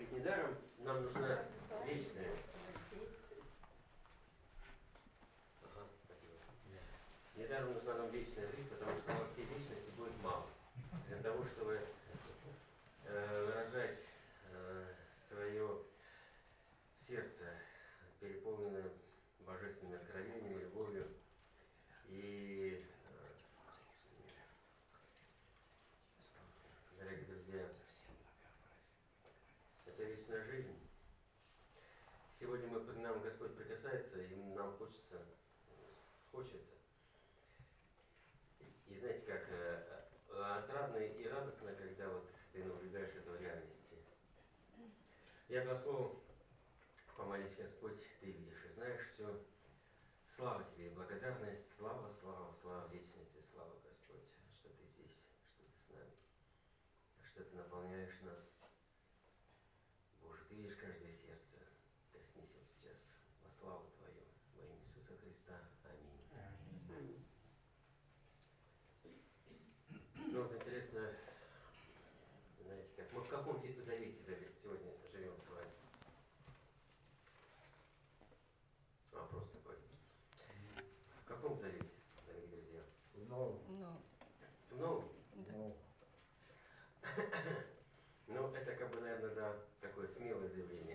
Недаром нам нужна вечная. Ага, спасибо. Недаром нужна нам вечная жизнь, потому что во всей вечности будет мало. Для того, чтобы выражать свое сердце, переполненное божественными откровениями, любовью. И, дорогие друзья, это вечная жизнь. Сегодня к нам Господь прикасается, и нам хочется. И знаете как, отрадно и радостно, когда вот ты наблюдаешь эту реальность. Я два слова помолись, Господь, ты видишь и знаешь все. Слава тебе и благодарность, слава, слава, слава вечности, слава, Господь, что ты здесь, что ты с нами, что ты наполняешь нас. Боже, ты видишь каждое сердце. Коснись им сейчас во славу Твою, во имя Иисуса Христа. Аминь. Аминь. Ну вот интересно, знаете как, мы в каком завете сегодня живем с вами? Вопрос такой. В каком завете, дорогие друзья? В новом. В новом? В новом. Ну, это как бы, наверное, да, такое смелое заявление.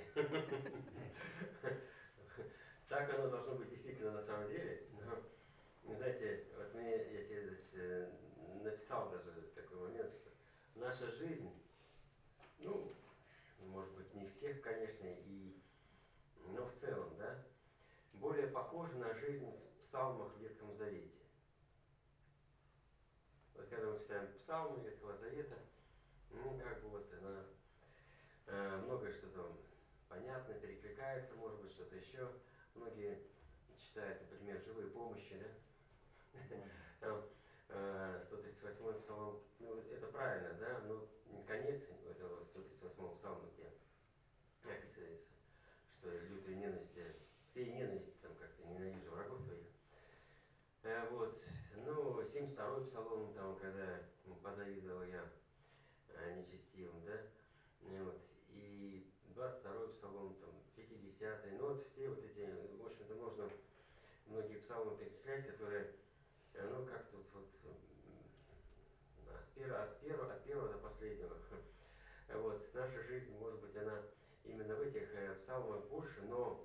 Так оно должно быть действительно на самом деле. Но, знаете, вот я себе здесь написал даже такой момент, что наша жизнь, ну, может быть, не всех, конечно, но в целом, да, более похожа на жизнь в псалмах в Ветхом Завете. Вот когда мы читаем псалмы Ветхого Завета, ну, как бы вот она, многое что там понятно, перекликается, может быть, что-то еще. Многие читают, например, живые помощи, да? Там 138-й псалом, ну, это правильно, да, но конец этого 138-го псалма, где описывается, что лютая ненависть, всей ненависти, там как-то ненавижу врагов твоих. Вот, ну, 72-й псалом, там, когда позавидовал я нечестивым, да, вот, и 22-й псалом, там, 50-й, ну, вот все вот эти, в общем-то, можно многие псалмы перечислять, которые, ну, как тут вот, от первого до последнего. Вот, наша жизнь, может быть, она именно в этих псалмах больше, но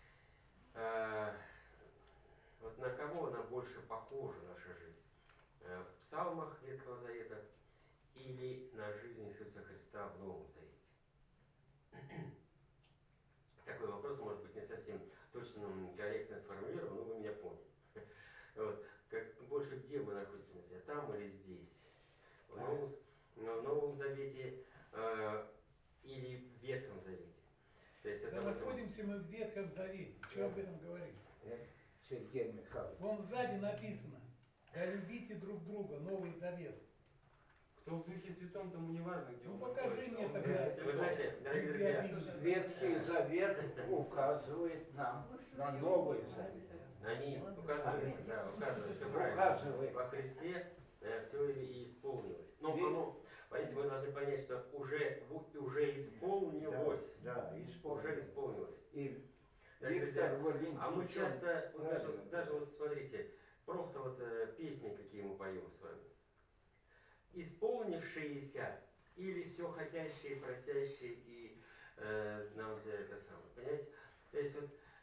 вот на кого она больше похожа, наша жизнь? В псалмах Ветхого Завета или на жизнь Иисуса Христа в Новом Завете? Такой вопрос, может быть, не совсем точно, корректно сформулирован, но вы меня поняли. Вот. Как больше где мы находимся, там или здесь? В Новом Завете или в Ветхом Завете? То есть Да это вот находимся мы в Ветхом Завете. Чего об этом говорить? Сергей Михайлович. Вон сзади написано: да любите друг друга, Новый Завет. Кто в Духе Святом, тому не важно, где Ну он покажи находится. мне Он в тогда. Духе Вы Святом. знаете, дорогие Где друзья, описано? Ветхий Завет указывает нам на Новый Завет. Аминь. Указывает, Аминь. да, указывает, все правильно. Указывает. Во Христе все и исполнилось. Но Ведь- оно, понимаете, мы должны понять, что уже Да, исполнилось. да, Уже исполнилось. исполнилось. И Дорогие Виктор друзья, а мы Валентинович, он часто, вот правильно даже говорит. вот смотрите, просто вот песни, какие мы поем с вами. Исполнившиеся или все хотящие, просящие и нам да, это самое. Понимаете? То есть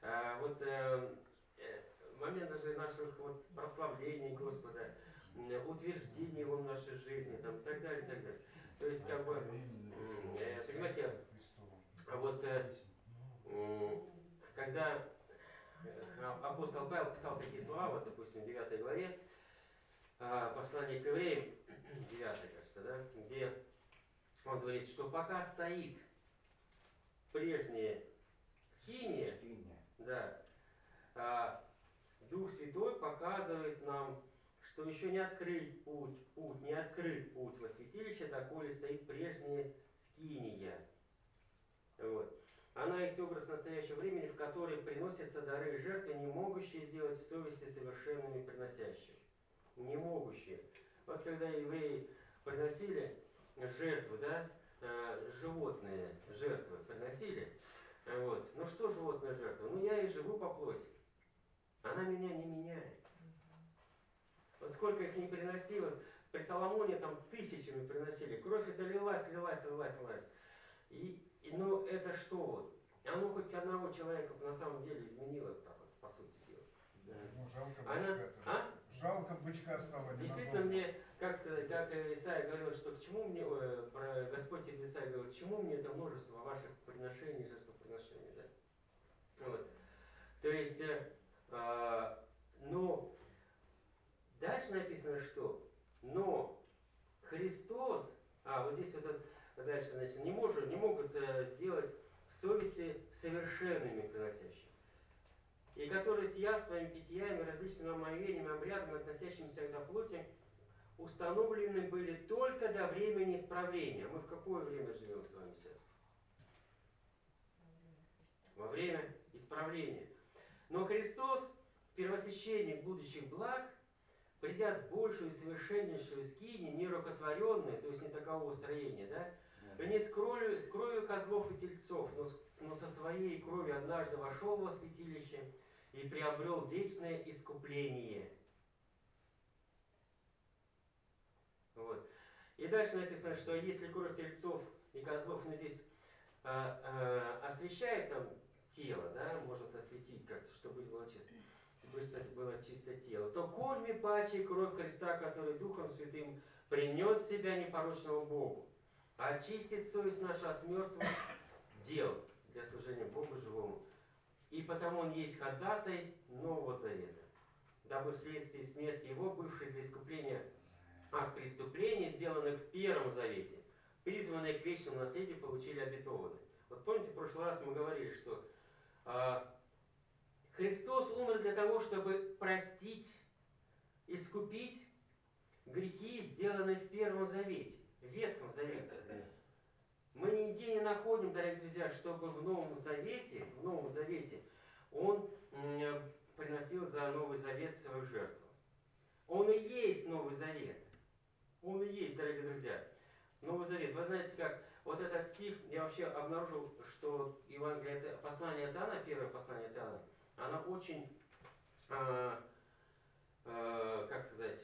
момент даже наших вот прославлений Господа, утверждений Его в нашей жизни, там, и так далее, и так далее. То есть, как бы, понимаете, вот когда апостол Павел писал такие слова, вот, допустим, в 9 главе, послание к евреям, 9, кажется, да, где он говорит, что пока стоит прежнее скиния, Скиния. да, Дух Святой показывает нам, что еще не открыт путь во святилище, доколе стоит прежняя скиния. Вот. Она есть образ настоящего времени, в который приносятся дары и жертвы, не могущие сделать совести совершенными приносящим. Не могущие. Вот когда евреи приносили жертвы, да, животные жертвы приносили. Вот. Ну что животная жертва? Ну я и живу по плоти. Она меня не меняет. Вот сколько их не приносил, вот при Соломоне там тысячами приносили. Кровь это лилась, лилась, лилась, лилась. Но это что вот? Оно хоть одного человека на самом деле изменило, так вот, по сути дела. Ну, жалко Она, бычка тоже. а? Жалко бычка стало Действительно, ненадолго. мне, как сказать, как Исаия говорил, что к чему мне, про Господь через Исаия говорил, к чему мне это множество ваших приношений, жертвоприношений, да? Вот. То есть, но дальше написано, что, но Христос, вот здесь вот дальше, значит, не могут сделать совести совершенными приносящими, и которые с яствами, питьями, различными омовениями, обрядами, относящимися к плоти, установлены были только до времени исправления. А мы в какое время живем с вами сейчас? Во время исправления. Но Христос, первосвященник будущих благ, придя с большую и совершеннейшую скинию, нерукотворенную, то есть не такового строения, да, не с кровью козлов и тельцов, но со своей кровью однажды вошел во святилище и приобрел вечное искупление. Вот. И дальше написано, что если кровь тельцов и козлов, ну здесь освещает там тело, да, может осветить как-то, чтобы было чисто тело, то кольми паче кровь креста, который Духом Святым принес себя непорочного Богу, очистит совесть нашу от мертвых дел для служения Богу живому. И потому Он есть ходатай Нового Завета, дабы вследствие смерти Его, бывшей для искупления от преступлений, сделанных в Первом Завете, призванные к вечному наследию, получили обетованное. Вот помните, в прошлый раз мы говорили, что Христос умер для того, чтобы простить, искупить грехи, сделанные в Первом Завете, в Ветхом Завете. Мы нигде не находим, дорогие друзья, чтобы в Новом Завете Он приносил за Новый Завет свою жертву. Он и есть Новый Завет. Он и есть, дорогие друзья, Новый Завет. Вы знаете, как вот этот стих, я вообще обнаружил, что Евангелие, это послание от Иоанна, первое послание от Иоанна, оно очень, как сказать,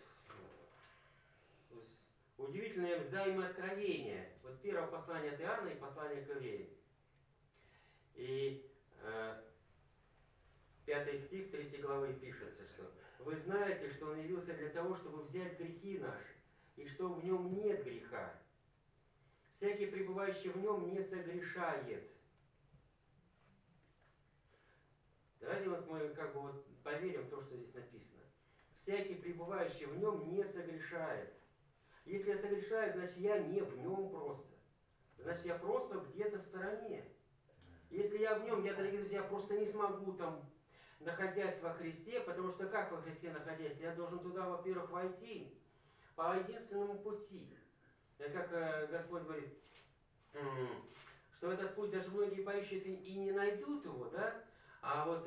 удивительное взаимооткровение. Вот первое послание от Иоанна и послание к Евреям. И 5 стих 3 главы пишется, что «Вы знаете, что Он явился для того, чтобы взять грехи наши, и что в Нем нет греха. Всякий, пребывающий в Нем, не согрешает». Давайте вот мы как бы вот поверим в то, что здесь написано. «Всякий, пребывающий в Нем, не согрешает». Если я согрешаю, значит, я не в Нем просто. Значит, я просто где-то в стороне. Если я в Нем, я, дорогие друзья, просто не смогу там, находясь во Христе, потому что как во Христе находясь? Я должен туда, во-первых, войти по единственному пути. И как Господь говорит, что этот путь даже многие поищут и не найдут его, да? А вот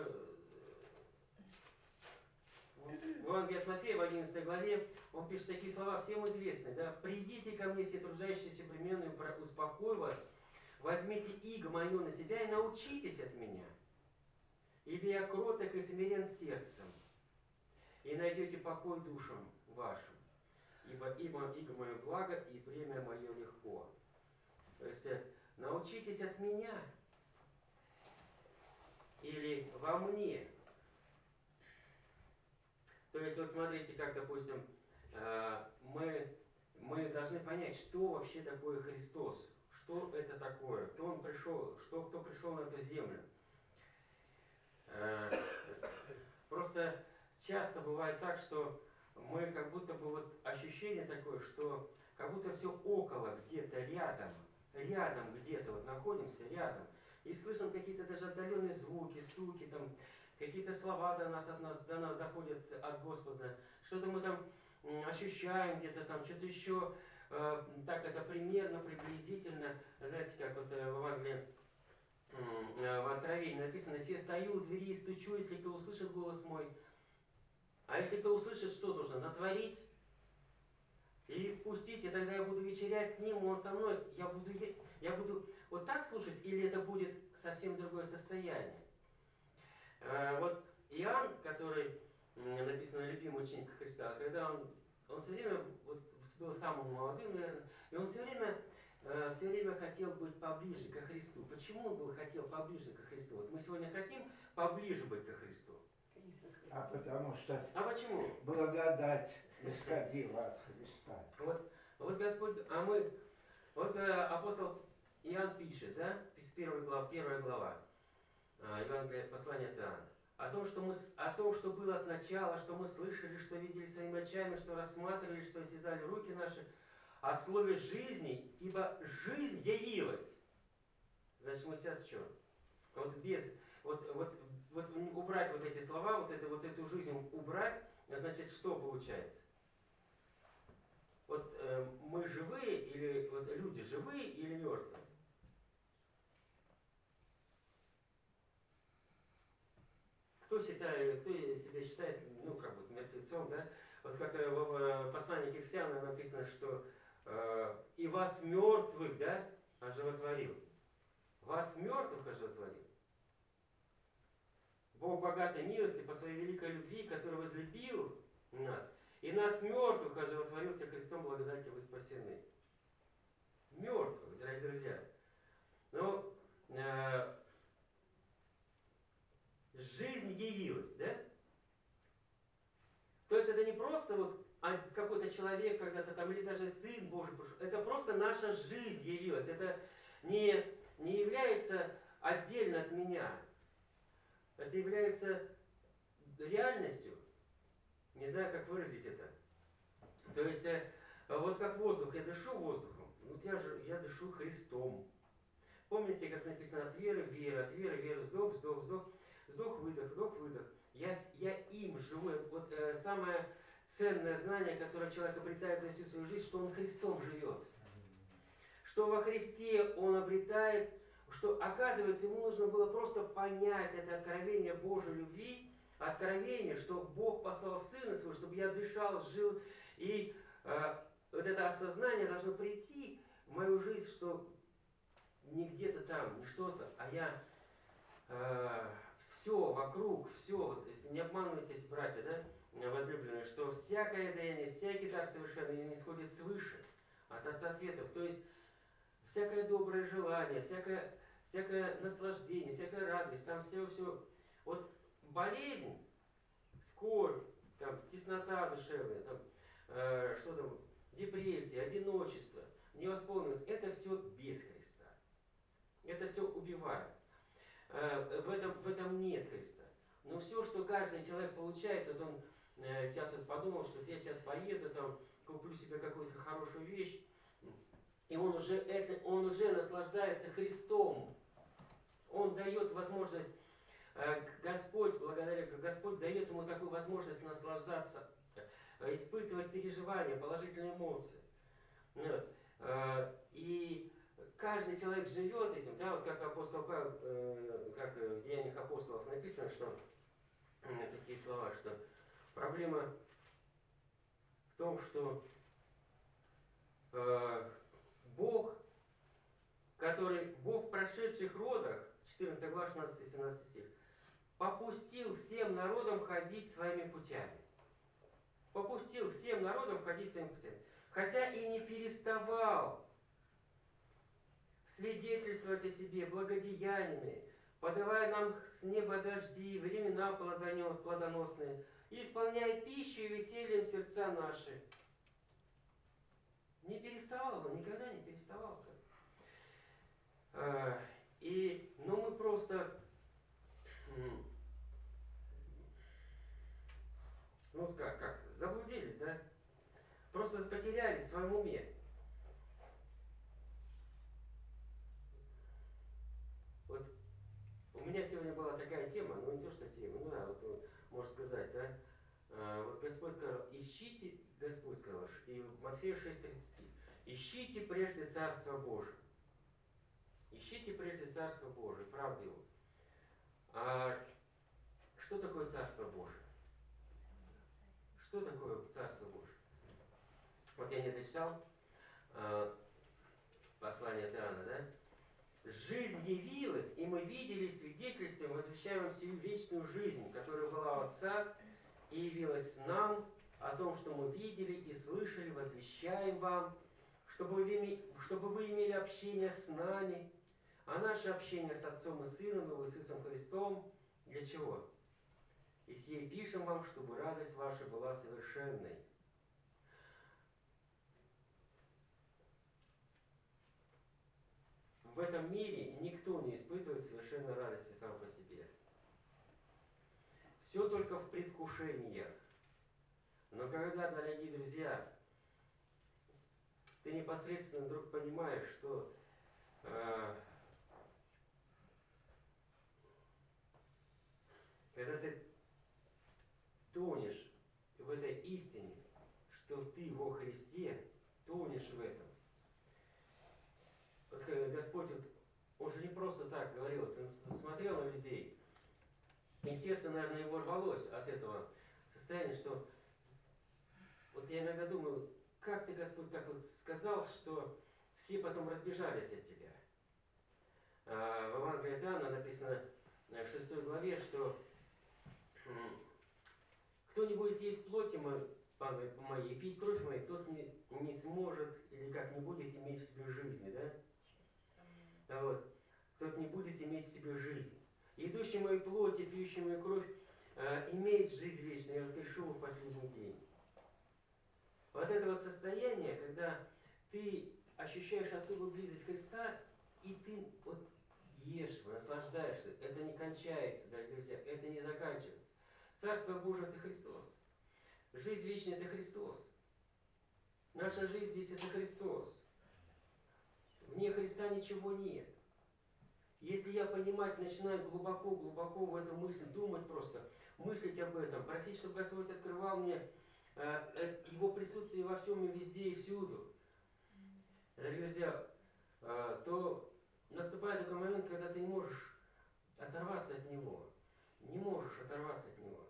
в Евангелии от Матфея, в 11 главе, он пишет такие слова, всем известные, да? «Придите ко мне, все труждающиеся бременные, успокою вас, возьмите иго мое на себя и научитесь от меня, ибо я кроток и смирен сердцем, и найдете покой душам вашим, ибо иго мое благо, и бремя мое легко». То есть, научитесь от меня, или во мне. То есть, вот смотрите, как, допустим, мы должны понять, что вообще такое Христос, что это такое, кто Он пришел, кто пришел на эту землю. Просто часто бывает так, что мы как будто бы вот ощущение такое, что как будто все около, где-то рядом где-то, вот находимся рядом, и слышим какие-то даже отдаленные звуки, стуки, там, какие-то слова до нас доходят от Господа, что-то мы там ощущаем где-то там, что-то еще, так это примерно, приблизительно, знаете, как вот в Евангелии в Откровении написано: «Се стою у двери и стучу, если кто услышит голос мой». А если кто услышит, что должен? Натворить? И пустите, тогда я буду вечерять с ним, он со мной. Я буду вот так слушать, или это будет совсем другое состояние? Вот Иоанн, который написано любимый ученик Христа, когда он все время вот, был самым молодым, наверное, и он все время хотел быть поближе ко Христу. Почему он хотел поближе ко Христу? Вот мы сегодня хотим поближе быть ко Христу. А потому что А почему? благодать исходила от Христа. Вот Господь, вот апостол Иоанн пишет, да, с 1 глава, Евангелие, послание от Иоанна, о том, что было от начала, что мы слышали, что видели своими очами, что рассматривали, что осязали руки наши, о слове жизни, ибо жизнь явилась. Значит, мы сейчас что? Вот без, вот убрать вот эти слова, вот эту жизнь убрать, значит, что получается? Вот мы живые, или вот люди живые или мертвые? Кто себя считает, ну, как бы мертвецом, да? Вот как в послании к Ефесянам написано, что и вас мертвых, да, оживотворил. Вас мертвых оживотворил. Бог богатой милости по своей великой любви, который возлюбил нас, и нас мертвых оживотворился Христом благодати вы спасены. Мертвых, дорогие друзья. Но жизнь явилась, да? То есть это не просто вот какой-то человек когда-то там, или даже Сын Божий пришел. Это просто наша жизнь явилась. Это не является отдельно от меня. Это является реальностью. Не знаю, как выразить это. То есть, вот как воздух, я дышу воздухом, вот я дышу Христом. Помните, как написано, от веры, вера, вздох, вздох, вздох, вдох, выдох. Я им живу. Вот самое ценное знание, которое человек обретает за всю свою жизнь, что он Христом живет. Что во Христе он обретает, что, оказывается, ему нужно было просто понять это откровение Божьей любви, откровение, что Бог послал Сына Своего, чтобы я дышал, жил. И вот это осознание должно прийти в мою жизнь, что не где-то там, не что-то, а я все вокруг, все, вот, если не обманывайтесь, братья, да, возлюбленные, что всякое даяние, всякий дар совершенный не сходит свыше от Отца Светов. То есть всякое доброе желание, всякое наслаждение, всякая радость, там все. Вот болезнь, скорбь, там, теснота душевная, там, что там, депрессия, одиночество, невосполненность, это все без Христа. Это все убивает. В этом нет Христа. Но все, что каждый человек получает, вот он сейчас вот подумал, что я сейчас поеду, там, куплю себе какую-то хорошую вещь, и он уже наслаждается Христом. Он дает возможность, Господь дает ему такую возможность наслаждаться, испытывать переживания, положительные эмоции. Вот. И каждый человек живет этим, да, вот как апостол Павел, как в Деяниях апостолов написано, что такие слова, что проблема в том, что Бог, Бог в прошедших родах, 14 глава, 16-17 стих, попустил всем народам ходить своими путями. Попустил всем народам ходить своими путями. Хотя и не переставал свидетельствовать о себе благодеяниями, подавая нам с неба дожди, времена плодоносные, и исполняя пищу и весельем сердца наши. Не переставал он, никогда не переставал. Но мы просто, ну как сказать, заблудились, да? Просто потерялись в своем уме. Вот у меня сегодня была такая тема, ну не то что тема, ну да, вот можно сказать, да, вот Господь сказал, и в Матфея 6:33, ищите прежде Царство Божие. Ищите прежде Царство Божие, правду Его. А что такое Царство Божие? Что такое Царство Божие? Вот я не дочитал послание от Иоанна, да? Жизнь явилась, и мы видели свидетельством, возвещаем вам сию вечную жизнь, которая была у Отца и явилась нам, о том, что мы видели и слышали, возвещаем вам, чтобы вы имели общение с нами, а наше общение с Отцом и Сыном Его Иисусом Христом. Для чего? И сей пишем вам, чтобы радость ваша была совершенной. В этом мире никто не испытывает совершенной радости сам по себе. Все только в предвкушениях. Но когда, дорогие друзья, ты непосредственно вдруг понимаешь, что когда ты тонешь в этой истине, что ты во Христе, тонешь в этом. Вот Господь, вот, Он же не просто так говорил, вот Он смотрел на людей, и сердце, наверное, его рвалось от этого состояния, что вот я иногда думаю, как ты, Господь, так вот сказал, что все потом разбежались от тебя. В Евангелии от Иоанна написано в 6 главе, что кто не будет есть плоти моей и пить кровь моей, тот не сможет или как не будет иметь в себе жизни, да? Вот. Тот не будет иметь в себе жизнь. Идущий мою плоть и пьющий мою кровь имеет жизнь вечную, я воскрешу его в последний день. Вот это вот состояние, когда ты ощущаешь особую близость Христа, и ты вот ешь его, наслаждаешься. Это не кончается, дорогие друзья, это не заканчивается. Царство Божие – это Христос. Жизнь вечная – это Христос. Наша жизнь здесь – это Христос. Вне Христа ничего нет. Если я понимать начинаю глубоко в эту мысль, думать просто, мыслить об этом, просить, чтобы Господь открывал мне Его присутствие во всем и везде и всюду, дорогие друзья, то наступает такой момент, когда ты не можешь оторваться от Него. Не можешь оторваться от Него.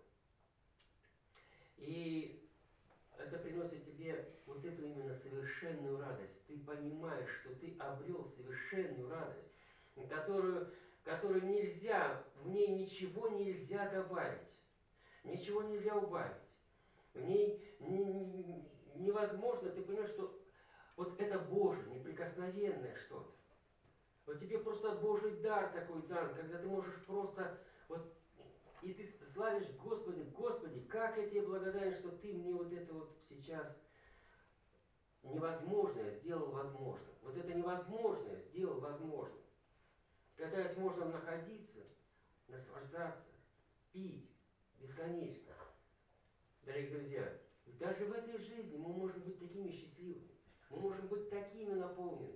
И это приносит тебе вот эту именно совершенную радость. Ты понимаешь, что ты обрел совершенную радость, которую нельзя, в ней ничего нельзя добавить, ничего нельзя убавить. В ней невозможно, ты понимаешь, что вот это Божие, неприкосновенное что-то. Вот тебе просто Божий дар такой дан, когда ты можешь просто вот и ты славишь Господи, Господи, как я тебе благодарен, что ты мне вот это вот сейчас невозможное сделал возможным. Вот это невозможное сделал возможным. Когда здесь можно находиться, наслаждаться, пить бесконечно. Дорогие друзья, даже в этой жизни мы можем быть такими счастливыми. Мы можем быть такими наполненными.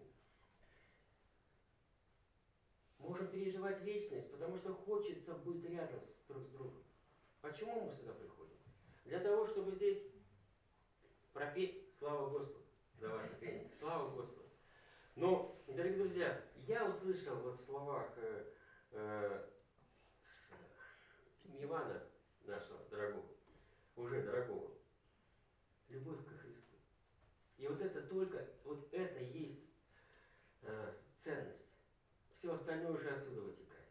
Можем переживать вечность, потому что хочется быть рядом друг с другом. Почему мы сюда приходим? Для того, чтобы здесь пропеть «Слава Господу» за ваше пение. Слава Господу. Но, дорогие друзья, я услышал вот в словах э, Ивана, нашего дорогого, уже дорогого, любовь ко Христу. И вот это только, вот это есть ценность. Все остальное уже отсюда вытекает.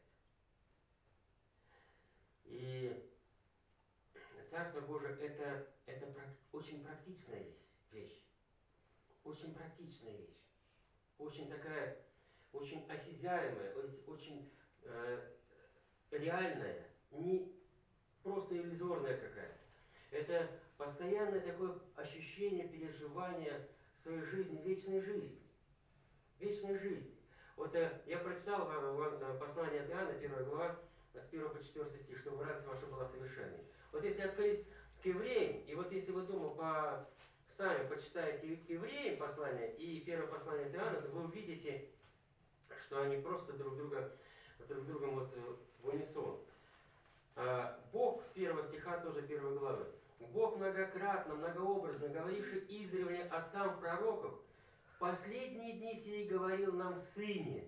И Царство Божие это очень практичная вещь. Очень практичная вещь. Очень такая, очень осязаемая, очень реальная, не просто иллюзорная какая-то. Это постоянное такое ощущение, переживание своей жизни, вечной жизни. Вечной жизни. Вот я прочитал вам послание от Иоанна, 1 глава, с 1 по 4 стих, чтобы радость ваша была совершенной. Вот если открыть к евреям, и вот если вы дома сами почитаете к евреям послание и первое послание от Иоанна, то вы увидите, что они просто с друг другом вот в унисон. Бог с 1 стиха, тоже 1 главы. Бог многократно, многообразно, говоривший издревле отцам пророков, в последние дни сей говорил нам в Сыне.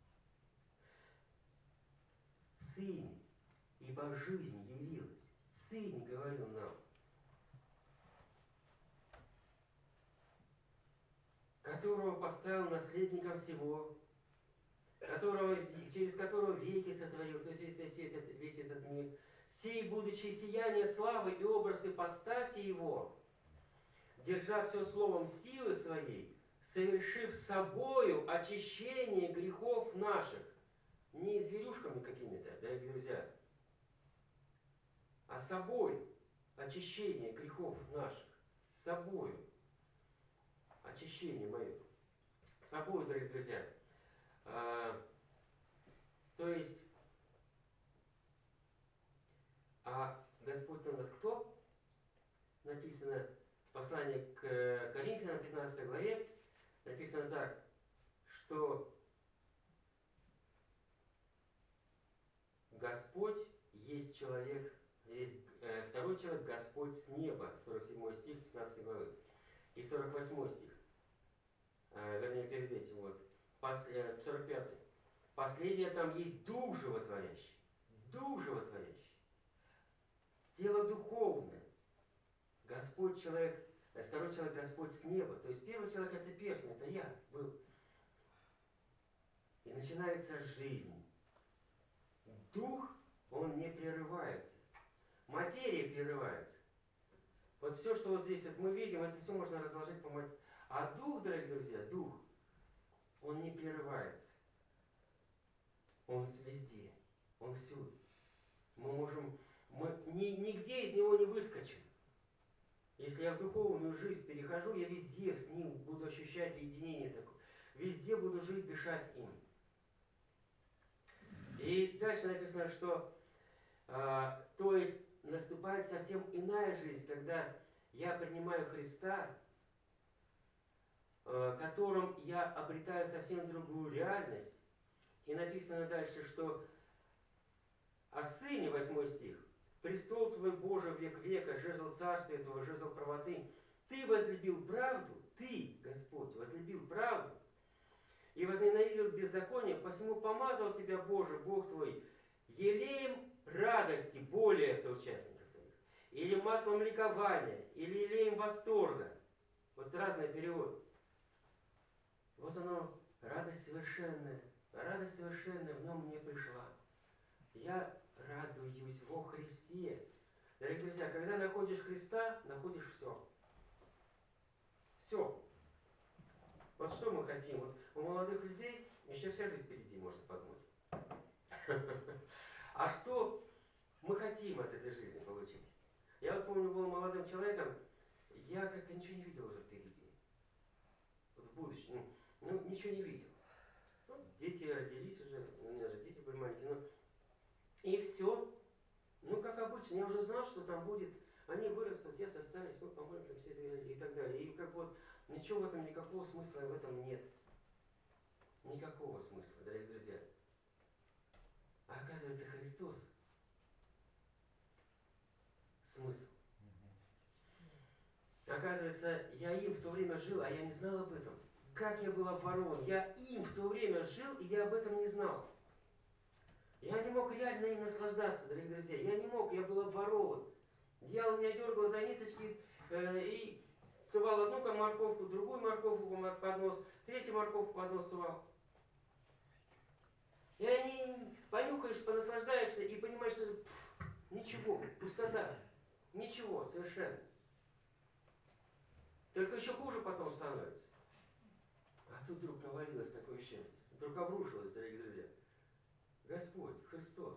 В Сыне. Ибо жизнь явилась. В Сыне говорил нам. которого поставил наследником всего, через которого веки сотворил, то есть весь этот мир, сей, будучи сияние славы и образ ипостаси его, держа все словом силы своей, совершив собою очищение грехов наших, не зверюшками какими-то, дорогие друзья, а собой очищение грехов наших, собою очищение мое, собой, дорогие друзья. То есть, а Господь-то у нас кто? Написано в послании к Коринфянам, 15 главе, написано так, что Господь есть человек, есть второй человек, Господь с неба, 47 стих 15 главы, и 48 стих, вернее, перед этим, 45. Последнее там есть Дух Животворящий. Дух Животворящий. Тело духовное. Господь человек, второй человек Господь с неба. То есть первый человек это перстень, это я был. И начинается жизнь. Дух, он не прерывается. Материя прерывается. Вот все, что вот здесь вот мы видим, это все можно разложить по материи. А дух, дорогие друзья, дух, он не прерывается. Он везде. Он всюду. Мы нигде из него не выскочим. Если я в духовную жизнь перехожу, я везде с ним буду ощущать единение такое. Везде буду жить, дышать им. И дальше написано, что то есть наступает совсем иная жизнь, когда я принимаю Христа, которым я обретаю совсем другую реальность. И написано дальше, что о Сыне, 8 стих, «Престол Твой, Боже, век века, жезл царствия Твоего, жезл правоты. Ты возлюбил правду, Ты, Господь, возлюбил правду и возненавидел беззаконие, посему помазал Тебя, Боже, Бог Твой, елеем радости более соучастников Твоих, или маслом ликования, или елеем восторга». Вот разные переводы. Вот оно, радость совершенная в нем мне пришла. Я радуюсь во Христе. Дорогие друзья, когда находишь Христа, находишь все. Все. Вот что мы хотим? Вот у молодых людей еще вся жизнь впереди, можно подумать. А что мы хотим от этой жизни получить? Я вот помню, был молодым человеком, я как-то ничего не видел уже впереди. Вот в будущем. Ну, ничего не видел. Ну, дети родились уже, у меня же дети были маленькие. Ну, и все. Ну, как обычно, я уже знал, что там будет, они вырастут, я состарюсь, мы помолимся все и так далее. И как бы вот ничего в этом, никакого смысла в этом нет. Никакого смысла, дорогие друзья. А оказывается, Христос смысл. Оказывается, я им в то время жил, а я не знал об этом. Как я был обворован. Я им в то время жил, и я об этом не знал. Я не мог реально им наслаждаться, дорогие друзья. Я не мог, я был обворован. Дьявол меня дергал за ниточки и сувал одну морковку, другую морковку под нос, третью морковку под нос сувал. И они понюхаешь, понаслаждаешься и понимаешь, что ничего, пустота. Ничего, совершенно. Только еще хуже потом становится. А тут вдруг навалилось такое счастье. Вдруг обрушилось, дорогие друзья. Господь, Христос.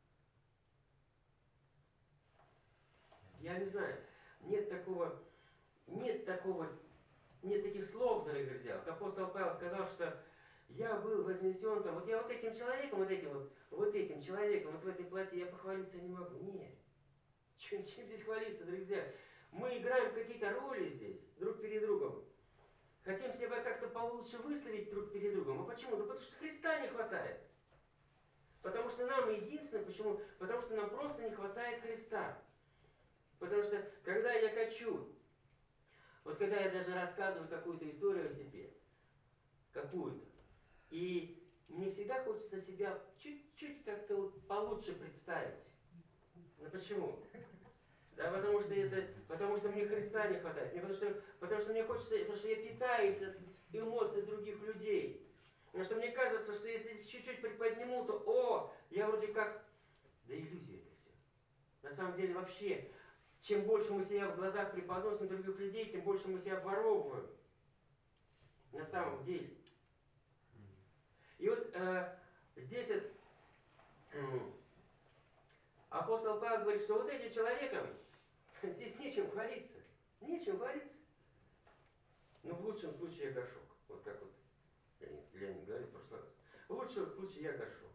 Я не знаю, нет такого, нет такого, нет таких слов, дорогие друзья. Вот апостол Павел сказал, что я был вознесен там, вот я вот этим человеком, вот этим человеком, вот в этой плоти я похвалиться не могу. Нет. Чем здесь хвалиться, дорогие друзья? Мы играем какие-то роли здесь, друг перед другом. Хотим себя как-то получше выставить друг перед другом. А почему? Да потому что Христа не хватает. Потому что нам единственное, почему? Потому что нам просто не хватает Христа. Потому что, когда я качу, вот когда я даже рассказываю какую-то историю о себе, какую-то, и мне всегда хочется себя чуть-чуть как-то вот получше представить. Ну почему? Да, потому что мне Христа не хватает. Потому что мне хочется, потому что я питаюсь эмоции других людей. Потому что мне кажется, что если чуть-чуть приподниму, то, о, я вроде как... Да иллюзия это все. На самом деле вообще, чем больше мы себя в глазах преподносим других людей, тем больше мы себя обворовываем. На самом деле. И вот здесь вот, апостол Павел говорит, что вот этим человеком здесь нечем хвалиться. Нечем хвалиться. Ну, в лучшем случае я горшок. Вот как вот Леонид говорил в прошлый раз. В лучшем случае я горшок.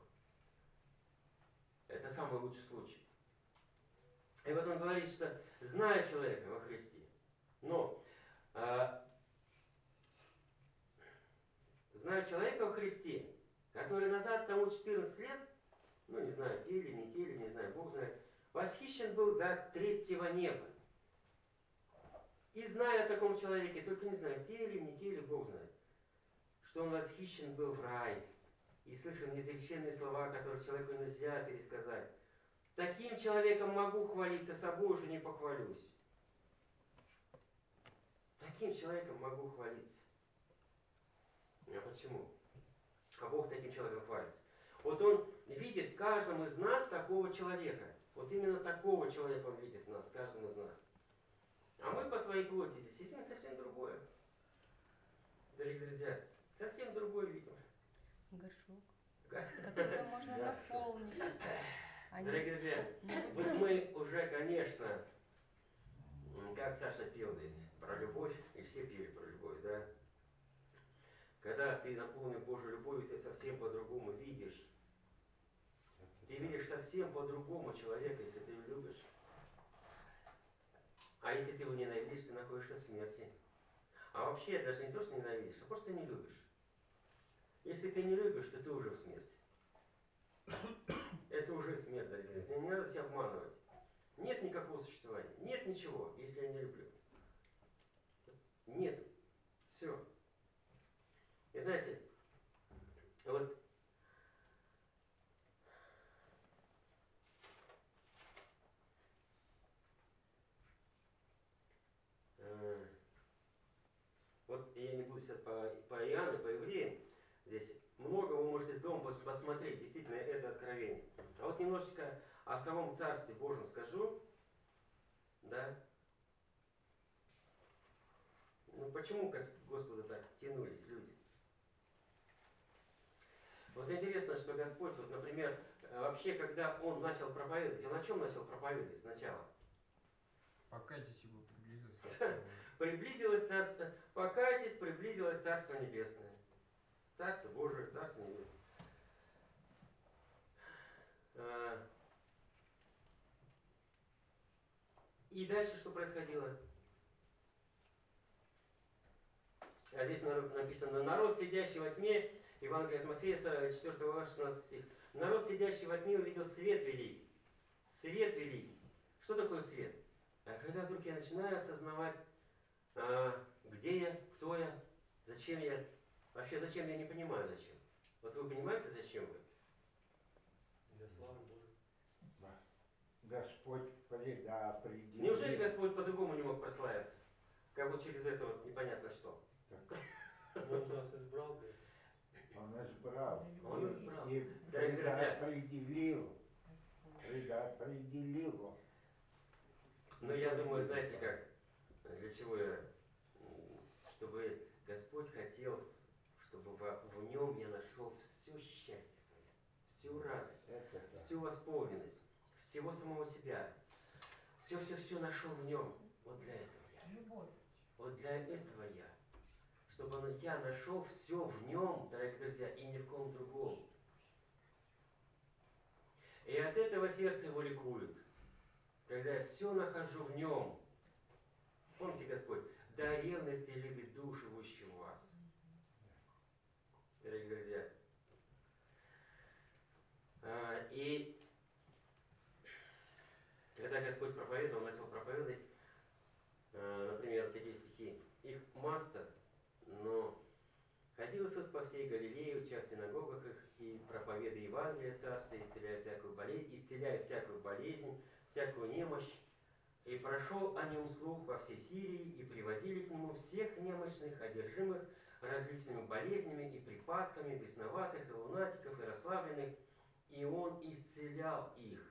Это самый лучший случай. И вот он говорит, что знаю человека во Христе, но знаю человека во Христе, который назад тому 14 лет, ну не знаю, теле, не теле, не знаю, Бог знает, восхищен был до третьего неба. И знаю о таком человеке, только не знаю, теле, не теле, Бог знает, что он восхищен был в рай и слышал неизреченные слова, которые человеку нельзя пересказать. Таким человеком могу хвалиться, собой уже не похвалюсь. Таким человеком могу хвалиться. А почему? А Бог таким человеком хвалится. Вот Он видит в каждом из нас такого человека. Вот именно такого человека Он видит в нас, в каждом из нас. А мы по своей плоти здесь видим совсем другое. Дорогие друзья, совсем другое видим. Горшок, который можно наполнить. Дорогие друзья, вот мы уже, конечно, как Саша пел здесь про любовь, и все пели про любовь, да? Когда ты наполнен Божьей любовью, ты совсем по-другому видишь. Ты видишь совсем по-другому человека, если ты его любишь. А если ты его ненавидишь, ты находишься в смерти. А вообще, даже не то, что ненавидишь, а просто не любишь. Если ты не любишь, то ты уже в смерти. Это уже смерть, дорогие друзья. Не надо себя обманывать. Нет никакого существования. Нет ничего, если я не люблю. Нет. Все. И знаете, вот вот я не буду сейчас по Иоанну, по евреям, здесь много вы можете дома посмотреть, действительно, это откровение. А вот немножечко о самом Царстве Божьем скажу, да. Ну почему к Господу так тянулись люди? Вот интересно, что Господь, вот, например, вообще, когда Он начал проповедовать, Он о чем начал проповедовать сначала? Покайтесь, ибо приблизилось Царство Божие. Приблизилось Царство, покайтесь, приблизилось Царство Небесное. Царство Божие, Царство Небесное. И дальше что происходило? А здесь написано, народ, сидящий во тьме, Евангелие от Матфея, 4 глава, 16 стих. Народ, сидящий во тьме, увидел свет великий. Свет великий. Что такое свет? А когда вдруг я начинаю осознавать, где я, кто я, зачем я, вообще зачем я не понимаю зачем. Вот вы понимаете, зачем вы? Для славы Божией. Господь предопределил. Неужели Господь по-другому не мог прославиться? Как вот через это вот непонятно что. Но Он же нас избрал для этого. Он избрал. Он избрал. И Дорогие друзья, предопределил. ну я думаю, знаете как, для чего я, чтобы Господь хотел, чтобы в нем я нашел все счастье свое, всю радость, Это да. всю восполненность, всего самого себя. Все нашел в нем. Вот для этого я. Любовь. Вот для этого я. Чтобы я нашел все в нем, дорогие друзья, и ни в ком другом. И от этого сердце его ликует. Когда я все нахожу в нем. Помните, Господь, до ревности любит дух, живущий в вас. Дорогие друзья. И когда Господь проповедовал, начал проповедовать, например, такие стихи. Их масса, но ходил Иисус по всей Галилее, уча в синагогах их и проповедуя Евангелие Царства, исцеляя всякую болезнь, всякую немощь. И прошел о нем слух по всей Сирии, и приводили к нему всех немощных, одержимых, различными болезнями и припадками бесноватых, и лунатиков, и расслабленных, и он исцелял их.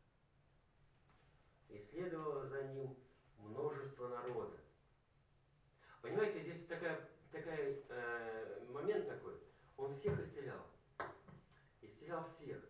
И следовало за ним множество народа. Понимаете, здесь такой момент такой. Он всех исцелял. Исцелял всех.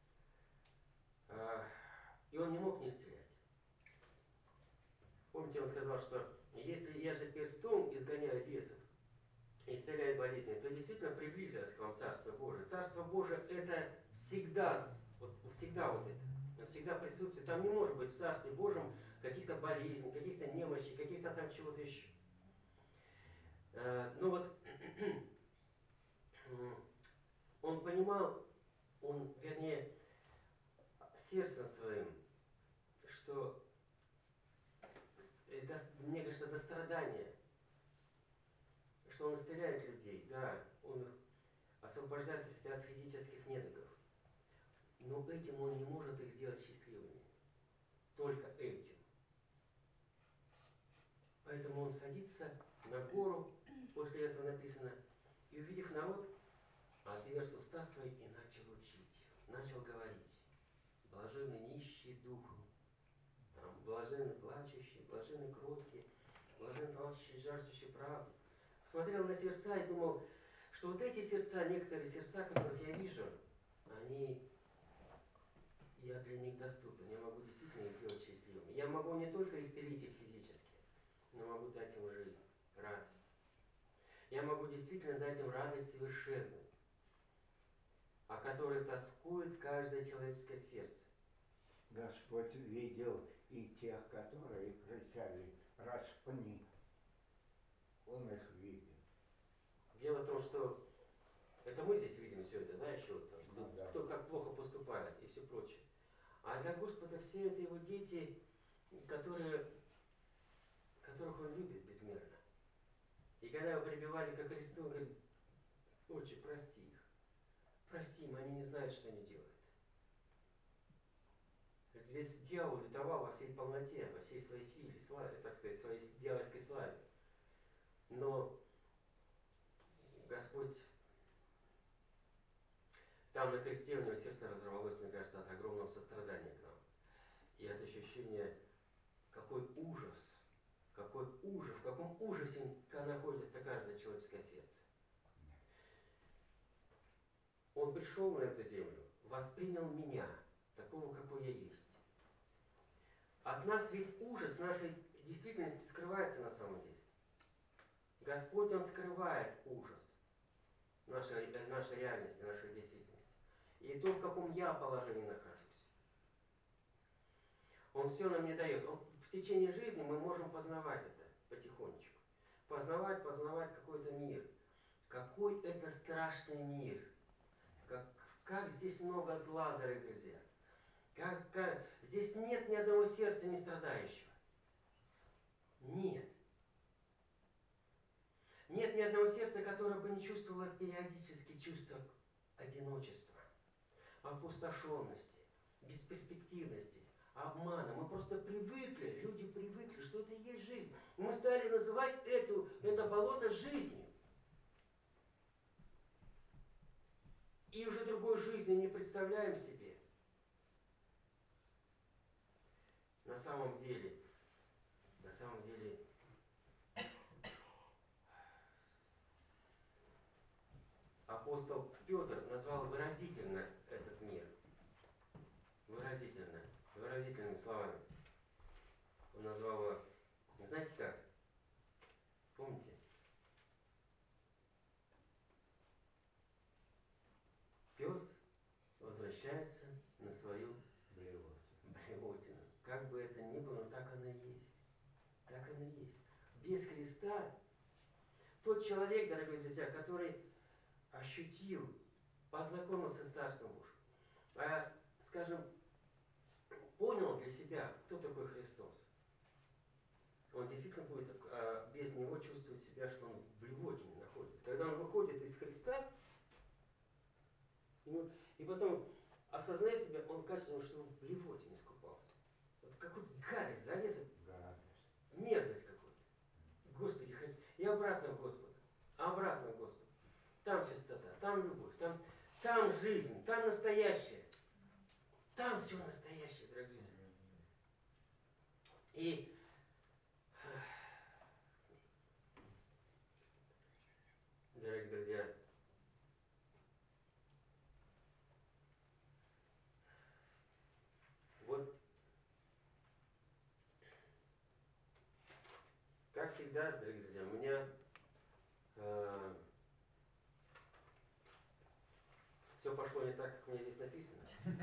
И он не мог не исцелять. Помните, он сказал, что если я же перстом изгоняю бесов, исцеляю болезни, то действительно приблизилось к вам Царство Божие. Царство Божие это всегда вот это. Оно всегда присутствует. Там не может быть в Царстве Божьем каких-то болезней, каких-то немощей, каких-то там чего-то еще. Но вот он понимал, вернее, сердцем своим, что, мне кажется, до страдания, что он исцеляет людей, да, он их освобождает от физических недугов. Но этим он не может их сделать счастливыми. Только этим. Поэтому он садится на гору, после этого написано, и увидев народ, отверз уста свои и начал учить, начал говорить. Блаженны нищие духом, там, блаженны плачущие, блаженны кроткие, блаженны алчущие, жаждущие правды. Смотрел на сердца и думал, что вот эти сердца, некоторые сердца, которых я вижу, я для них доступен. Я могу действительно их сделать счастливыми. Я могу не только исцелить их физически, но могу дать им жизнь, радость. Я могу действительно дать им радость совершенную, о которой тоскует каждое человеческое сердце. Господь видел и тех, которые кричали: распни. Он их видел. Дело в том, что это мы здесь видим все это, да, еще вот там, Да. кто как плохо поступает и все прочее. А для Господа все это его дети, которых он любит безмерно. И когда его прибивали ко кресту, он говорит: Отче, прости их. Прости им, они не знают, что они делают. Здесь дьявол лютовал во всей полноте, во всей своей силе, славе, так сказать, своей дьявольской славе. Но Господь там на кресте, у него сердце разорвалось, мне кажется, от огромного сострадания к нам. И от ощущения, какой ужас, в каком ужасе находится каждое человеческое сердце. Он пришел на эту землю, воспринял меня, такого, какой я есть. От нас весь ужас нашей действительности скрывается на самом деле. Господь, Он скрывает ужас нашей реальности, нашей действительности. И то, в каком я положении нахожусь. Он все нам не дает. В течение жизни мы можем познавать это потихонечку. Познавать какой-то мир. Какой это страшный мир. Как здесь много зла, дорогие друзья. Здесь нет ни одного сердца не страдающего. Нет. Нет ни одного сердца, которое бы не чувствовало периодически чувство одиночества, опустошенности, бесперспективности, обмана. Мы просто привыкли, люди привыкли, что это и есть жизнь. Мы стали называть это болото жизнью. И уже другой жизни не представляем себе. На самом деле, апостол Петр назвал выразительно этот мир. Выразительными словами. Он назвал его, знаете как? Помните? Пес возвращается на свою блевотину. Как бы это ни было, но так оно и есть. Так оно и есть. Без Христа тот человек, дорогие друзья, который ощутил, познакомился с Царством Божьим, скажем, понял для себя, кто такой Христос, он действительно будет без него чувствовать себя, что он в блевотине находится. Когда он выходит из Христа, и потом осознает себя, он кажется, что он в блевотине искупался. Вот какую гадость залезет, мерзость какую-то. Господи, и обратно в Господа. обратно к Господу. Там чистота, там любовь, там жизнь, там настоящее. Там все настоящее, дорогие друзья. И дорогие друзья, вот как всегда, дорогие друзья, у меня все пошло не так, как мне здесь написано.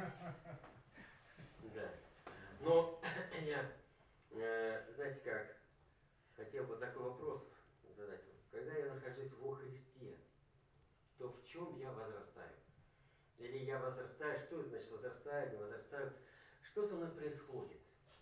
Да. Но я, знаете как, хотел бы такой вопрос задать вам. Когда я нахожусь во Христе, то в чем я возрастаю? Или я возрастаю, что это значит возрастаю, не возрастаю? Что со мной происходит?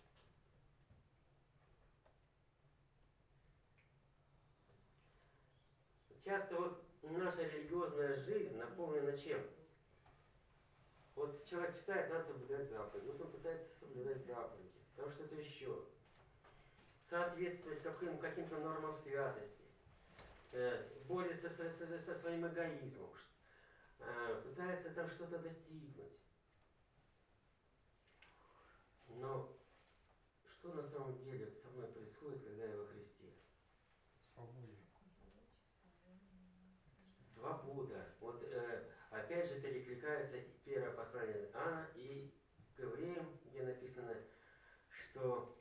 Часто вот наша религиозная жизнь наполнена чем? Вот человек читает, надо соблюдать заповеди. Вот он пытается соблюдать заповеди. Там что-то еще. Соответствовать каким-то нормам святости. Борется со своим эгоизмом. Пытается там что-то достигнуть. Но что на самом деле со мной происходит, когда я во Христе? Свободе. Свобода. Вот опять же перекликается первое послание Иоанна и к Евреям, где написано, что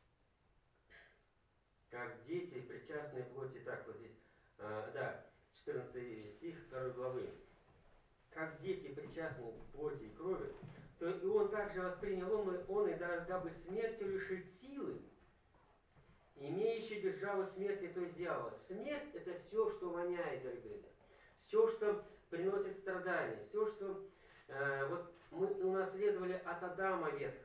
как дети, причастные плоти, так вот здесь, да, 14 стих 2 главы, как дети, причастные плоти и крови, то и он также воспринял он и дабы смертью лишить силы, имеющий державу смерти, то есть дьявола. Смерть – это все, что воняет, дорогие друзья. Все, что приносит страдания. Все, что вот мы унаследовали от Адама Ветхого.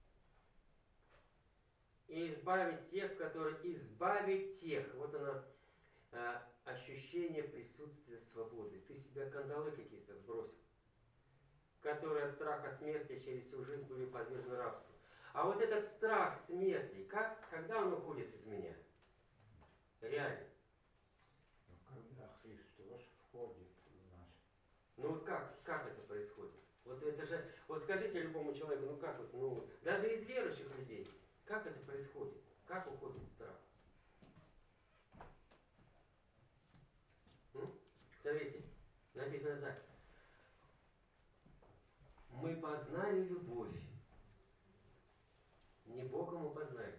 И избавить тех. Вот оно, ощущение присутствия свободы. Ты себя кандалы какие-то сбросил, которые от страха смерти через всю жизнь были подвержены рабству. А вот этот страх смерти, когда он уходит из меня? Реально. Ну, когда Христос входит в нас. Ну вот как это происходит? Вот это же, вот скажите любому человеку, ну как вот, ну, даже из верующих людей, как это происходит? Как уходит страх? Смотрите, написано так. Мы познали любовь. Не Бога мы познали.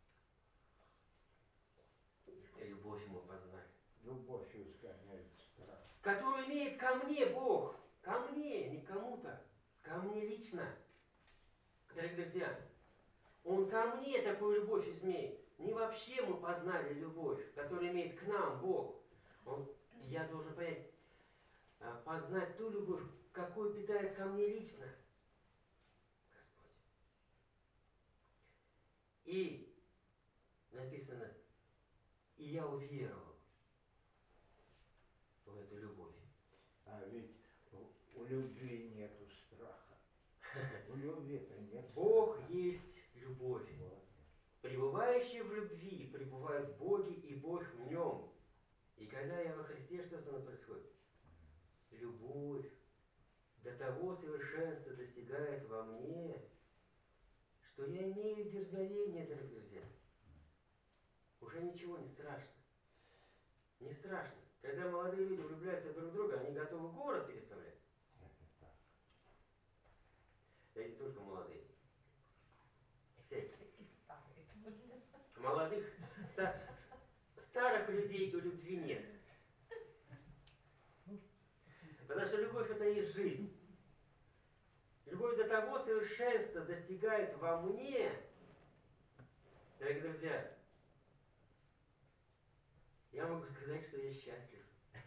Любовь мы познали. Любовь изгоняет страх. Которую имеет ко мне Бог. Ко мне, не кому-то. Ко мне лично. Дорогие друзья, Он ко мне такую любовь имеет. Не вообще мы познали любовь, которую имеет к нам Бог. Я должен понять, познать ту любовь, какую питает ко мне лично Господь. И написано, и я уверовал в эту любовь. А ведь у любви нету страха. У любви-то нет Бог страха. есть любовь. Вот. Пребывающий в любви пребывает в Боге, и Бог в нем. И когда я во Христе, что со мной происходит? Любовь до того совершенства достигает во мне, что я имею дерзновение, дорогие друзья. Уже ничего не страшно. Не страшно. Когда молодые люди влюбляются друг в друга, они готовы город переставлять. Это так. Да и не только молодые. Всякие. И старые тоже. Молодых, старых людей у любви нет. Потому что любовь – это и есть жизнь. Любовь до того совершенства достигает во мне, дорогие друзья, я могу сказать, что я счастлив.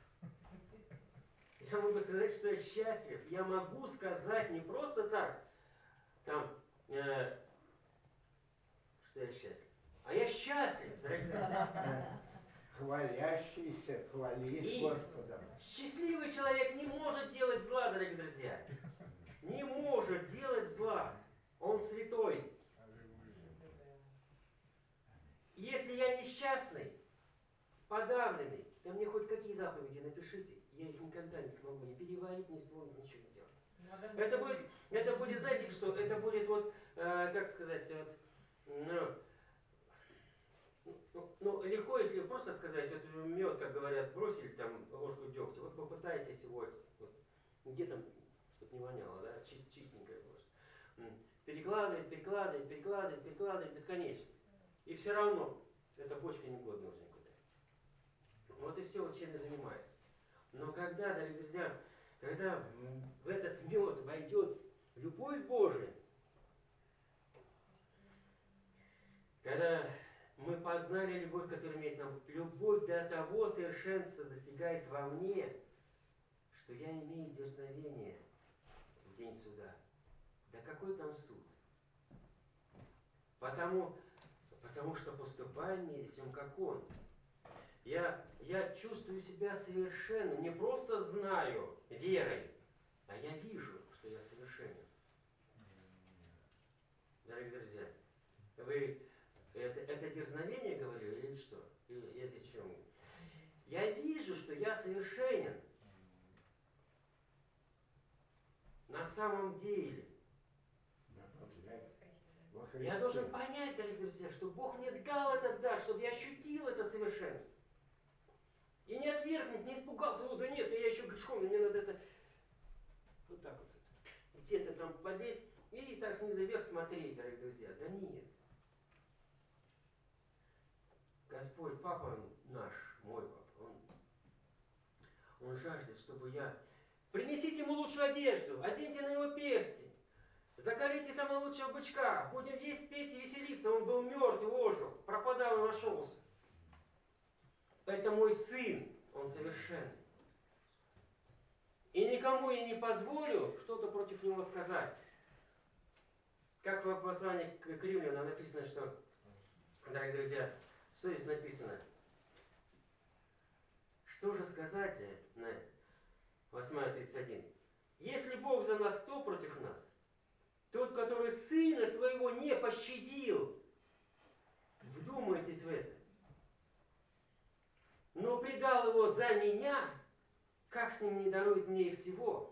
Я могу сказать, что я счастлив. Я могу сказать не просто так, там, что я счастлив. А я счастлив, дорогие друзья. Хвалящийся, хвались И Господом. счастливый человек не может делать зла, дорогие друзья. Не может делать зла. Он святой. Аллилуйя. Если я несчастный, подавленный, да мне хоть какие заповеди напишите, я их никогда не смогу ни переварить, ни исполнить, ничего не делать. Ну, Адам Это будет, знаете что, это будет вот, как сказать, вот, ну, легко, если просто сказать, вот мед, как говорят, бросили там ложку дегтя, вот попытайтесь его, вот, где-то, чтобы не воняло, да, чистенькое было. Перекладывать, перекладывать, перекладывать, перекладывать бесконечно. И все равно эта бочка негодна уже никуда. Вот и все, вот чем я занимаюсь. Но когда, дорогие друзья, когда в этот мед войдет любовь Божия, когда мы познали любовь, которая имеет нам, любовь до того совершенства достигает во мне, что я имею дерзновение в день суда. Да какой там суд? Потому что поступая в мире сем, как он. Я чувствую себя совершенным, не просто знаю верой, а я вижу, что я совершенен. Дорогие друзья, вы это дерзновение говорю или что? Я здесь чем? Я вижу, что я совершенен. На самом деле. Да, во Я должен Христе. понять, дорогие друзья, что Бог мне дал этот дар, чтобы я ощутил это совершенство. И не отвергнуть, не испугался, да нет, я еще грешковный, мне надо это вот так вот. Где-то там подлезть и так снизу вверх смотреть, дорогие друзья. Да нет. Господь, Папа наш, мой Папа, Он жаждет, чтобы я... Принесите ему лучшую одежду, оденьте на него перстень, закалите самого лучшего бычка, будем есть, петь и веселиться. Он был мертв и ожил, пропадал и нашелся. Это мой сын, он совершенный. И никому я не позволю что-то против него сказать. Как в послании к Римлянам написано, что, дорогие друзья, что здесь написано? Что же сказать на это? 8:31. Если Бог за нас, кто против нас? Тот, который сына своего не пощадил. Вдумайтесь в это. Но предал его за меня, как с ним не дарует мне и всего?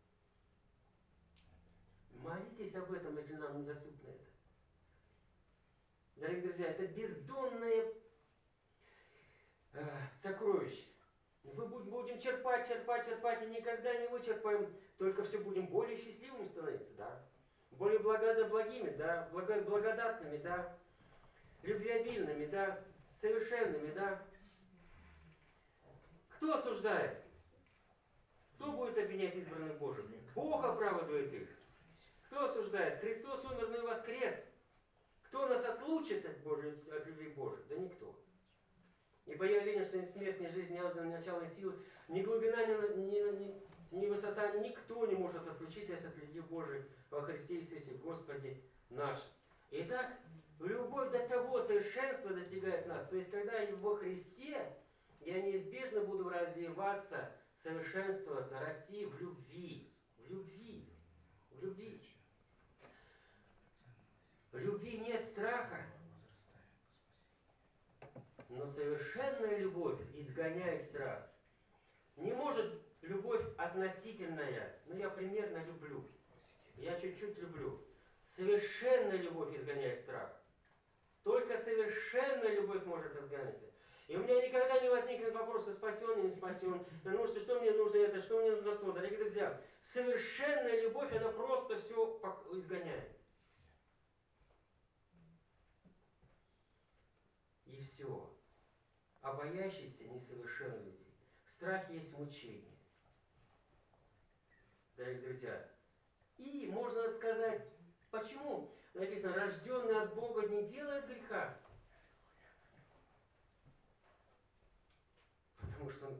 Молитесь об этом, если нам недоступно это. Дорогие друзья, это бездонное сокровище. Мы будем черпать, черпать, черпать, и никогда не вычерпаем, только все будем более счастливыми становиться, да? Более благими, да? Благодатными, да? Любвеобильными, да? Совершенными, да? Кто осуждает? Кто будет обвинять избранных Божьих? Бог оправдывает их. Кто осуждает? Христос умер, но и воскрес. Кто нас отлучит от любви Божией? Да никто. Ибо я уверен, что ни смерть, ни жизнь, ни ангел, ни начало, ни силы, ни глубина, ни высота, никто не может отлучить нас от любви Божией во Христе Иисусе, Господе нашим. Итак, любовь до того совершенства достигает нас. То есть, когда я во Христе, я неизбежно буду развиваться, совершенствоваться, расти в любви. В любви. В любви. В любви нет страха. Но совершенная любовь изгоняет страх. Не может любовь относительная, но я примерно люблю. Я чуть-чуть люблю. Совершенная любовь изгоняет страх. Только совершенная любовь может изгонять. И у меня никогда не возникнет вопроса, спасен или не спасен. Ну что мне нужно это, что мне нужно то. Дорогие друзья, совершенная любовь, она просто все изгоняет. И все. А боящийся несовершенной любви. В страхе есть мучение. Дорогие друзья. И можно сказать, почему написано, рожденный от Бога не делает греха. Потому что,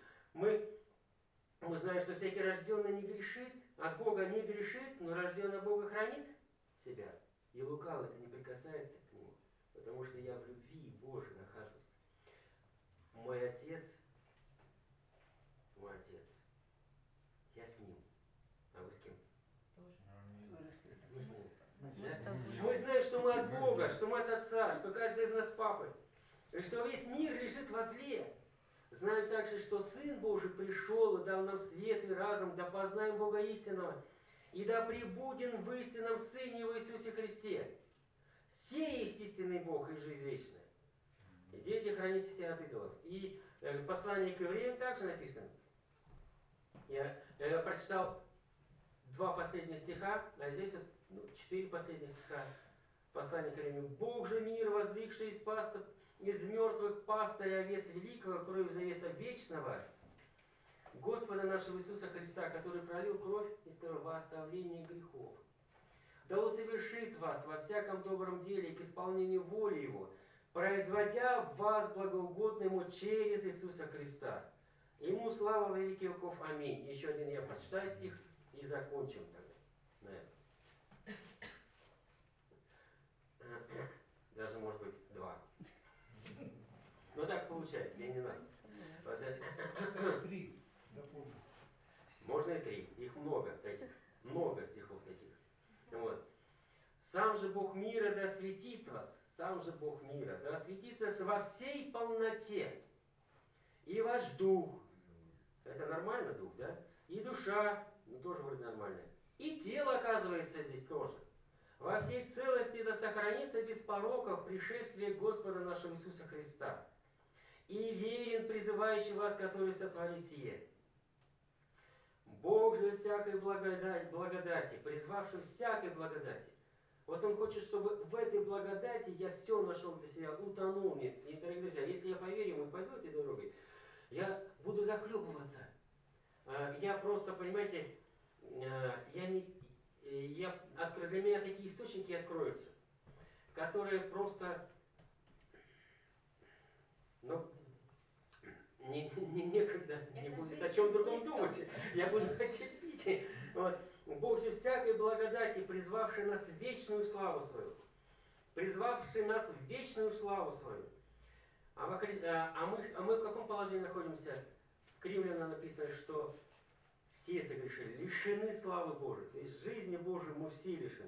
мы знаем, что всякий рожденный не грешит, от Бога не грешит, но рожденный от Бога хранит себя. И лукавый это не прикасается к нему, потому что я в любви Божией нахожусь. Мой отец, я с ним. А вы с кем? Мы с ним. Мы с Да? тобой. Мы знаем, что мы от Бога, что мы от Отца, что каждый из нас папы. И что весь мир лежит во зле. Знаем также, что Сын Божий пришел и дал нам свет и разум, да познаем Бога истинного, и да пребудем в истинном Сыне в Иисусе Христе. Сей есть истинный Бог и жизнь вечная. И дети, храните себя от идолов. И послание к евреям также написано. Я прочитал 2 последних стиха, а здесь вот 4 последних стиха. Послание к евреям. Бог же мир, воздвигший из мертвых пастыря овец великого, кровью завета вечного, Господа нашего Иисуса Христа, который пролил кровь во оставление грехов. Да усовершит вас во всяком добром деле к исполнению воли Его, производя в вас благоугодно Ему через Иисуса Христа. Ему слава во веки веков. Аминь. Еще один я прочитаю стих и закончим тогда на этом. Даже, может быть, 2. Но так получается, и не Никто надо. не согласен. Вот, Это 3 дополнить. можно и 3. Их много таких. Много стихов таких. Вот. Сам же Бог мира да осветит вас. Сам же Бог мира да осветит вас во всей полноте. И ваш дух. Это нормально, дух, да? И душа. Ну, тоже вроде нормально. И тело, оказывается, здесь тоже. Во всей целости да сохранится без пороков пришествие Господа нашего Иисуса Христа. И верен призывающий вас, который сотворит сие. Бог же всякой благодати, призвавший всякой благодати. Вот Он хочет, чтобы в этой благодати я все нашел для себя, утонул мне. И, дорогие друзья, если я поверю Ему и пойду этой дорогой, я буду захлебываться. Я просто, понимаете, для меня такие источники откроются, которые просто, ну, некогда не Это будет о жить чем с другом избытком. думать. Я буду хотеть пить. Вот. Бог же всякой благодати, призвавший нас в вечную славу свою. Призвавший нас в вечную славу свою. Мы в каком положении находимся? В Римлянам написано, что все согрешили, лишены славы Божией. То есть жизни Божией мы все лишены.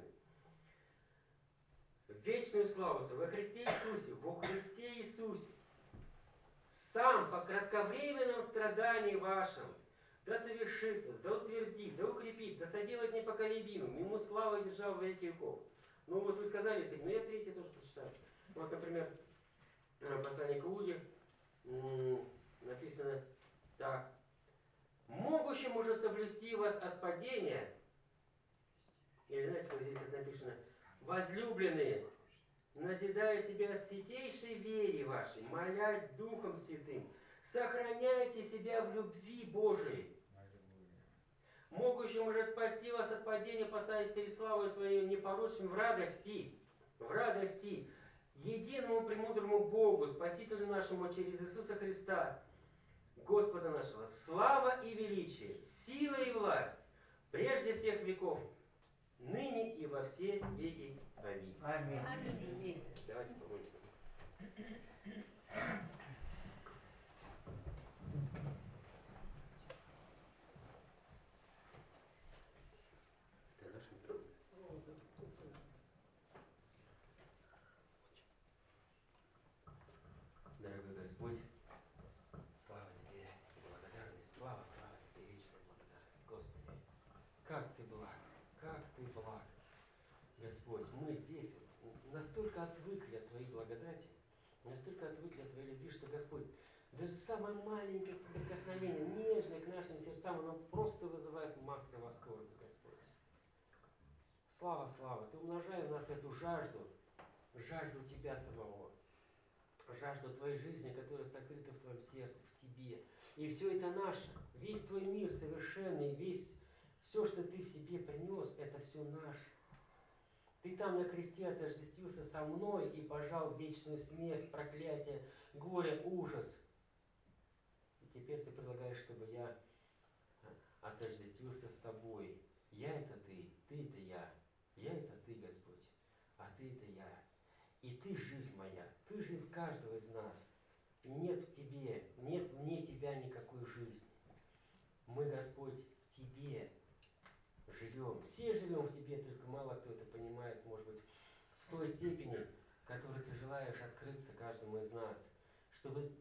В вечную славу свою, во Христе Иисусе, во Христе Иисусе. Сам по кратковременном страдании вашем да совершит вас, да утвердит, да укрепит, да соделает непоколебимым. Ему слава и держава во веки веков. Ну вот вы сказали 3, но я 3 тоже прочитаю. Вот, например, послание к Иуде написано так. Могущим уже соблюсти вас от падения, или знаете, как здесь это написано, возлюбленные, назидая себя святейшей вере вашей, молясь Духом Святым, сохраняйте себя в любви Божией, могущим уже спасти вас от падения, поставить перед славой своей непорочным в радости, единому премудрому Богу, Спасителю нашему через Иисуса Христа, Господа нашего, слава и величие, сила и власть, прежде всех веков, ныне и во все веки. Аминь. Аминь. Аминь. Давайте помолимся. Это наш микрофон. Дорогой Господь, слава Тебе и благодарность, слава Тебе, вечная благодарность, Господи. Как Ты благ, как Ты благ. Господь, мы здесь вот настолько отвыкли от Твоей благодати, настолько отвыкли от Твоей любви, что, Господь, даже самое маленькое прикосновение, нежное к нашим сердцам, оно просто вызывает массы восторга, Господь. Слава, Ты умножай в нас эту жажду Тебя самого, жажду Твоей жизни, которая сокрыта в Твоем сердце, в Тебе. И все это наше, весь Твой мир совершенный, все, что Ты в себе принес, это все наше. Ты там на кресте отождествился со мной и пожал вечную смерть, проклятие, горе, ужас. И теперь Ты предлагаешь, чтобы я отождествился с Тобой. Я – это Ты это я. Я – это Ты, Господь, а Ты – это я. И Ты – жизнь моя, Ты – жизнь каждого из нас. И нет в Тебе, нет вне Тебя никакой жизни. Мы, Господь, в Тебе живем. Все живем в Тебе, только мало кто это понимает, может быть, в той степени, в которой Ты желаешь открыться каждому из нас, чтобы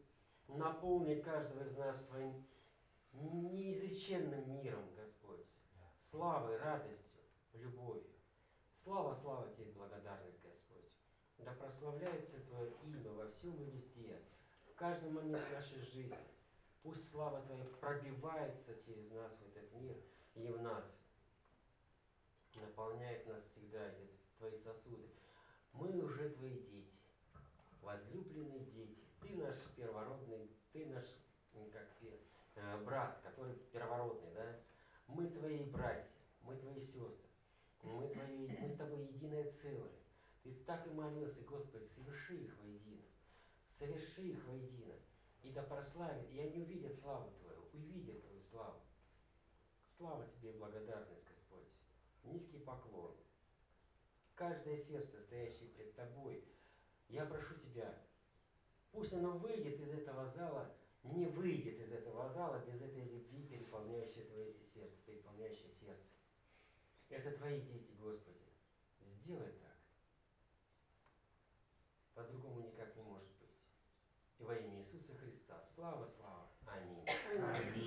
наполнить каждого из нас своим неизреченным миром, Господь, славой, радостью, любовью. Слава, слава Тебе, благодарность, Господь. Да прославляется Твое имя во всем и везде, в каждый момент нашей жизни. Пусть слава Твоя пробивается через нас в этот мир и в нас, наполняет нас всегда, эти Твои сосуды. Мы уже Твои дети, возлюбленные дети. Ты наш первородный, Ты наш брат, который первородный, да? Мы Твои братья, мы Твои сестры, мы с Тобой единое целое. Ты так и молился, Господи, соверши их воедино, соверши их воедино. И да прославят, и они увидят славу Твою, увидят Твою славу. Слава Тебе и благодарность, Господь. Низкий поклон. Каждое сердце, стоящее пред Тобой, я прошу Тебя, пусть оно выйдет из этого зала, не выйдет из этого зала без этой любви, переполняющей Твое сердце, переполняющей сердце. Это Твои дети, Господи. Сделай так. По-другому никак не может быть. И во имя Иисуса Христа. Слава, слава. Аминь. Аминь.